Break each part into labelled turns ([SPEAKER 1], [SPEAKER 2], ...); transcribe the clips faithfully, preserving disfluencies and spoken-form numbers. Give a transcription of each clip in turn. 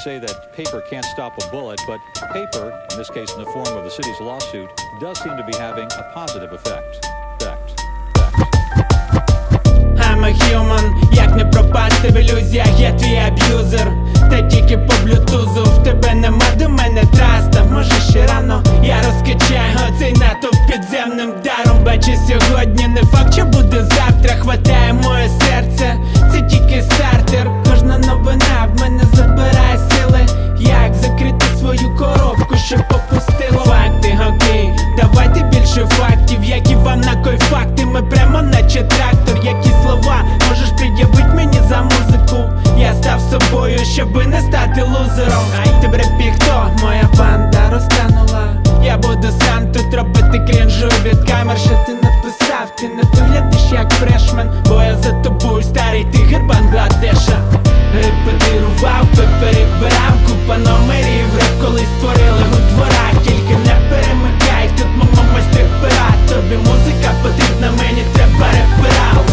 [SPEAKER 1] say that paper can't stop a bullet, but paper, in this case in the form of the city's lawsuit, does seem to be having a positive effect. Effect.
[SPEAKER 2] I'm a human, як не пропасти в ілюзіях, я твій аб'юзер. Та тільки по блютузу, в тебе нема до мене траста. Може ще рано, я розкачаю оцей натовп підземним даром. Бачу сьогодні, не факт, що буде завтра. Хватає моє серце, це тільки стартер. Кожна новина в мене забирає сили. Як закрити свою коробку, щоб попустило. Факти, окей, давайте більше фактів. Які вам на кой факти, ми прямо наче трактор. Які слова можеш пред'явить мені за музику? Я став собою, щоби не стати лузером. Ай, ти в репі хто? Моя банда розтанула. Я буду сам тут робити крінжу від камер. Що ти написав? Ти не виглядиш як фрешмен, бо я за тобою старий тигр Бангладеша. Репетирував, перебирав купа номерів. Реп колись створили у дворах, тільки не перемикай, тут мама майстри пера. Тобі музика потрібна, мені треба реферал.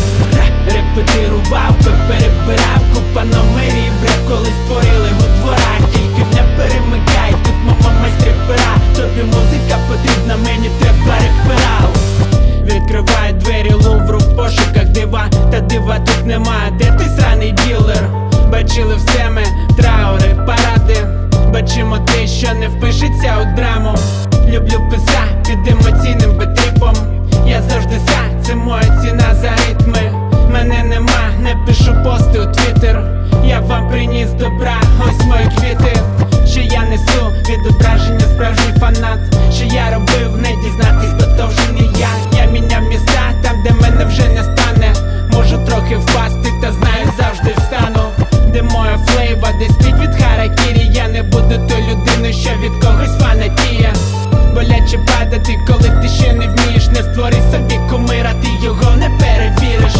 [SPEAKER 2] Репетирував, перебирав купа номерів. Реп колись створили у дворах, тільки не перемикай, тут мама майстри пера. Тобі музика потрібна, мені треба реферал. Відкриває двері Лувру в пошуках дива, та дива тут нема. Де той сраний ділер? Бачили все ми, траури, паради. Бачимо те, що не впишеться у драму. Люблю писа під емоційним бетріпом. Я завжди за, це моя ціна за ритми. Мене нема, не пишу пости у твіттер. Я вам приніс добра, ось мої квіти. Що я несу відображення, справжній фанат. Що я робив, не дізнатись, бо то вже не я. Я міняв міста, там де мене вже не стане. Можу трохи впасти, та знаю, завжди встану. Де моя флейва, де спіть від харакірі. Я не буду той людиною, що від когось фанатіє. Боляче падати, коли ти ще не вмієш. Не створи собі кумира, ти його не перевіриш.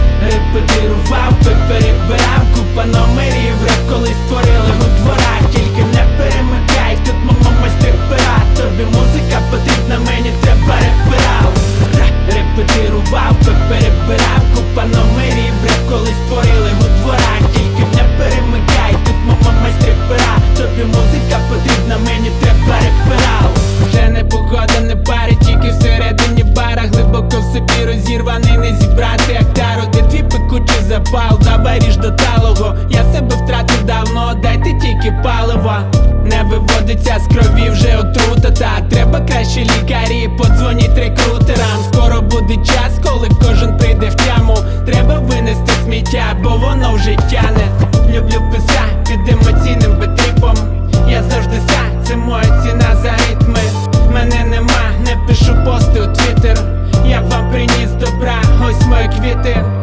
[SPEAKER 2] Репетирував, перебирав купа номерів. Реп колись створили у дворах, тільки не перемикай, тут мама майстри пера. Тобі музика потрібна, мені треба реферал. Репетирував, перебирав купа номерів. Реп колись створили у дворах, тільки не перемикай, тут мама майстри пера. Тобі музика потрібна, мені треба реферал. Вже не погода, не пари, тільки всередині бара. Глибоко в собі розірваний, не зібрати актару. Де твій пекучий запал, давай ріж до талого. Я себе втратив давно, дайте тільки паливо. Не виводиться з крові вже отрута, та треба краще лікарі, подзвоніть рекрутерам. Скоро буде час, коли кожен прийде в тяму. Треба винести сміття, бо воно вже тяне. Люблю писа під емоційним бетріпом. Я завжди за, це моя ціна за ритми. Мене нема, не пишу пости у твіттер. Я вам приніс добра, ось мої квіти.